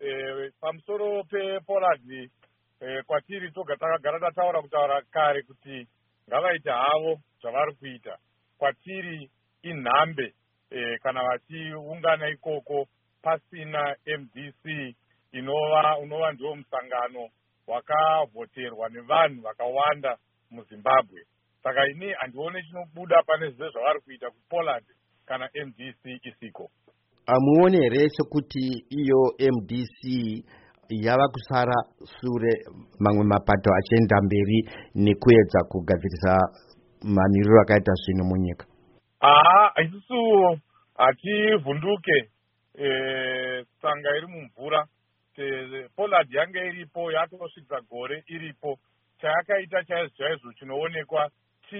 pamusoro pePoland kwatiri takagara kutaura kare kuti ngavaite havo zvavari kuita kwatiri inhambe kana vachiungana ikoko pasina MDC unova ndiwo musangano wakavhoterwa nevanhu vakawanda muZimbabwe. Saka ini handione chinobuda pane zvese zvavari kuita kuPoland kana MDC isiko. Amuone here sekuti iyo MDC yava kusara sure mamwe mapato achienda mberi nekuedza kugadzirisa mamiriro akaita zvino munyika? Isusu hativhunduke tsanga iri mumvura. Poland yange iripo yatosvitsa gore iripo. Chayakaita chaizvo chinoonekwa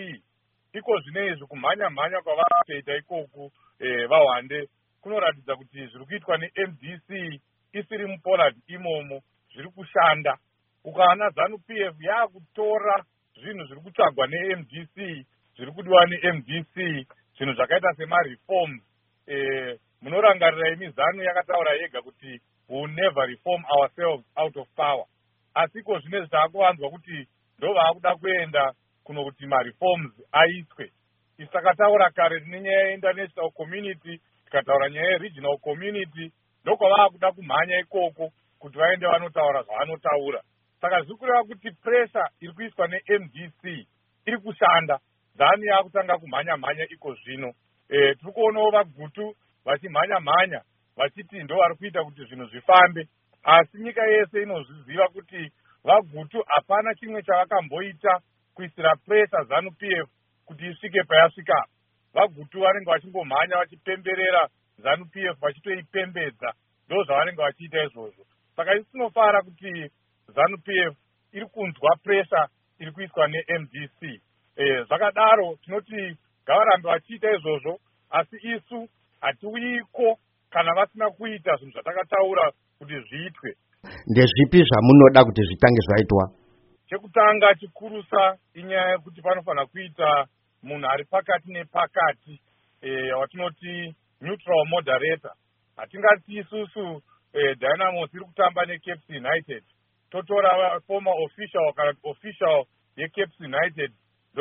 iko zvinezvi kumhanya kwavarikuita ikoku vahwande kunoratidza kuti zviri kuitwa neMDC isiri muPoland imomo zviri kushanda. Ukaona ZANU-PF yakutora zvinhu zviri kutsvagwa neMDC zviri kudiwa neMDC, zvinhu zvakaita semareforms. Munorangarira imi ZANU yakataura yega kuti we will never reform ourselves out of power. Asiko zvinezvi taakuvanzwa kuti ndovaakuda kuenda kuno kuti mareforms aitwe. Takataura kare nenyaya yeInternational Community, tikataura nyaya yeRegional Community, ndokwavaakuda kumhanya ikoko kuti vaende vanotaura zvavanotaura. Saka zviri kureva kuti pressure iri kuiswa neMDC iri kushanda. ZANU yaakutanga kumhanya iko zvino. Tiri kuonawo vagutu vachimhanya vachiti ndo vari kuita kuti zvinhu zvifambe. Asi nyika yese inozviziva kuti vagutu hapana chimwe chavakamboita kuisira pressure ZANU-PF kuti isvike payasvika. Vagutu vanenge vachingomhanya vachipemberera ZANU-PF vachitoipembedza. Ndo zvavanenge vachiita izvozvo. Saka isi tinofara kuti ZANU-PF iri kunzwa pressure iri kuiswa neMDC. Zvakadaro tinoti ngavarambe vachiita izvozvo, asi isu hatiuyiko kana vasina kuita zvinhu zvatakataura kuti zviitwe. Ndezvipi zvamunoda kuti zvitange zvaitwa? Chekutanga chikurusa inyaya yekuti panofanira kuita munhu ari pakati nepakati, watinoti neutral moderator. Hatingati isusu Dynamos iri kutamba neCape United totora former official kana official yeCape United ndo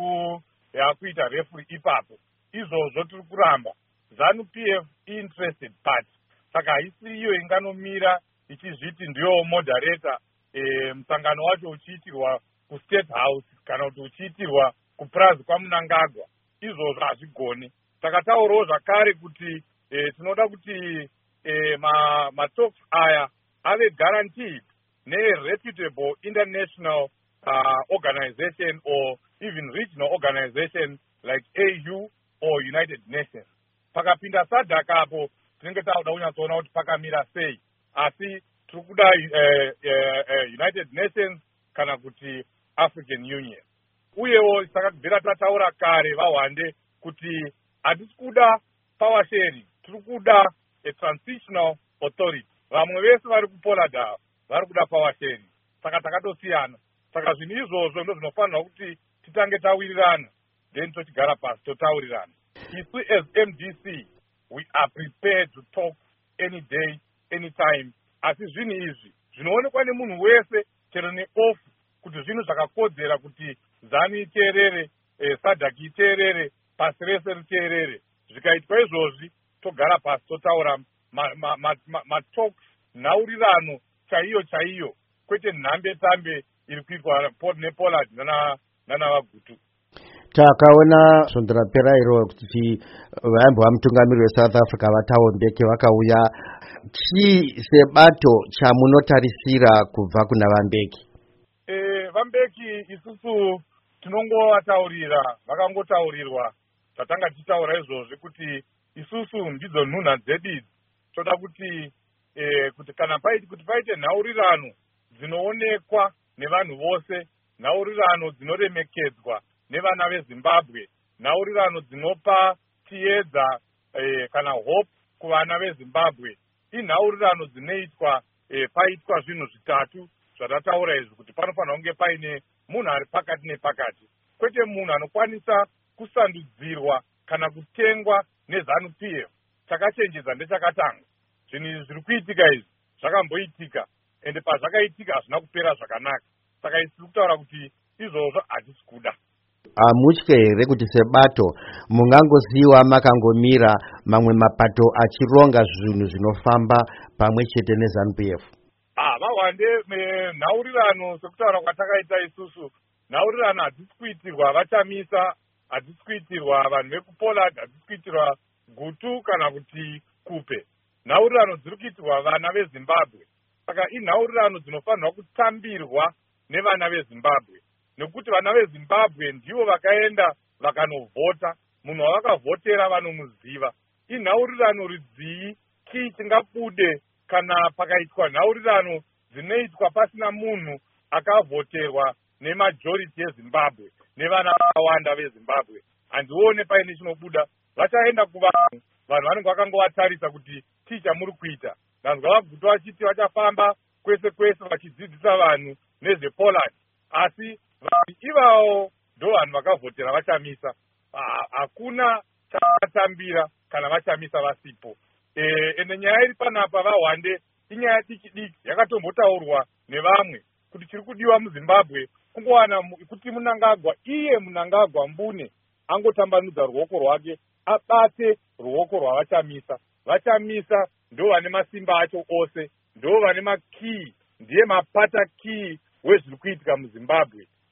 yakuita referee ipapo. Izvozvo tiri kuramba. ZANU-PF interested party. Saka haisi iyo inganomira ichizviti ndiyo moderator musangano wacho uchiitirwa kuState House kana kuti uchiitirwa kuPrazi kwaMunangagwa. Izvozvo hazvigoni. Takataurawo zvakare kuti tinoda kuti matalks aya ave guaranteed ne-reputable international organization or even regional organization like AU or United Nations. Pakapinda SADC apo tinenge takuda kunyatsoona kuti pakamira sei. Asi tiri kuda United Nations kana kuti African Union. Uyewo takabvira tataura kare vahwande kuti hatisi kuda power sharing, tiri kuda a transitional authority. Vamwe vese vari kuPoland vari kuda power sharing. Saka takatosiyana. Saka zvinhu izvozvo ndo zvinofanirwa kuti titange tawirirana, then tochigara pasi totaurirana. Isu as MDC, we are prepared to talk any day, anytime. Asi zvinhu izvi zvinoonekwa nemunhu wese chero neofu kuti zvinhu zvakakodzera kuti ZANU iteerere, SADC iteerere, pasi rese riteerere. Zvikaitwa izvozvi togara pasi totaura matalks, nhaurirano chaiyo, kwete nhambe-tambe iri kuitwa nePoland nanavagutu. Takaona Sondra Perairo kuti vaimbova mutungamiri weSouth Africa vaThabo Mbeki vakauya. Chii sebato chamunotarisira kubva kuna vaMbeki? VaMbeki isusu tinongovataurira, vakangotaurirwa zvatanga tichitaura izvozvi kuti isusu ndidzo nhunha dzedu. Toda kuti kana paite nhaurirano dzinoonekwa nevanhu vose, nhaurirano dzinoremekedzwa nevana veZimbabwe, nhaurirano dzinopa tiedza kana hope kuvana veZimbabwe, inhaurirano dzinoitwa paitwa zvinhu zvitatu zvatataura izvi kuti panofanira kunge paine munhu ari pakati nepakati, kwete munhu anokwanisa kusandudzirwa kana kutengwa neZANU-PF. Chakachenjedza ndechakatanga. Zvinhu izvi zviri kuitika izvi zvakamboitika, ende pazvakaitika hazvina kupera zvakanaka. Saka isiri kutaura kuti izvozvo hatisi kuda. Hamutye here kuti sebato mungangosiyiwa makangomira mamwe mapato achironga zvinhu zvinofamba pamwe chete neZANU-PF? Vahwande nhaurirano sekutaura kwatakaita isusu, nhaurirano hadzisi kuitirwa vachamisa, hadzisi kuitirwa vanhu vekuPoland, hadzisi kuitirwa Gutu kana kuti Kupe. Nhaurirano dziri kuitirwa vana veZimbabwe. Saka inhaurirano dzinofanirwa kutambirwa nevana veZimbabwe, nekuti vana veZimbabwe ndivo vakaenda vakanovhota. Munhu wavakavhotera vanomuziva. Inhaurirano ridzii chii chingabude kana pakaitwa nhaurirano dzinoitwa pasina munhu akavhoterwa nemajority yeZimbabwe nevana vakawanda veZimbabwe. Handione paine chinobuda. Vachaenda kuvanhu, vanhu vanenge vakangovatarisa kuti chii chamuri kuita. Ndanzwa vaGutu vachiti vachafamba kwese kwese vachidzidzisa vanhu nezvePoland, asi vanhu ivavo ndo vanhu vakavhotera vachamisa. Hakuna chavatambira kana vachamisa vasipo. Ende nyaya iri panapa vahwande inyaya diki yakatombotaurwa nevamwe kuti chiri kudiwa muZimbabwe kungowana kuti Mnangagwa, iye Mnangagwa mbune, angotambanudza ruoko rwake abate ruoko rwavachamisa. Vachamisa ndo vane masimba acho ose, ndo vane makii, ndiye mapata kii wezviri kuitika muZimbabwe.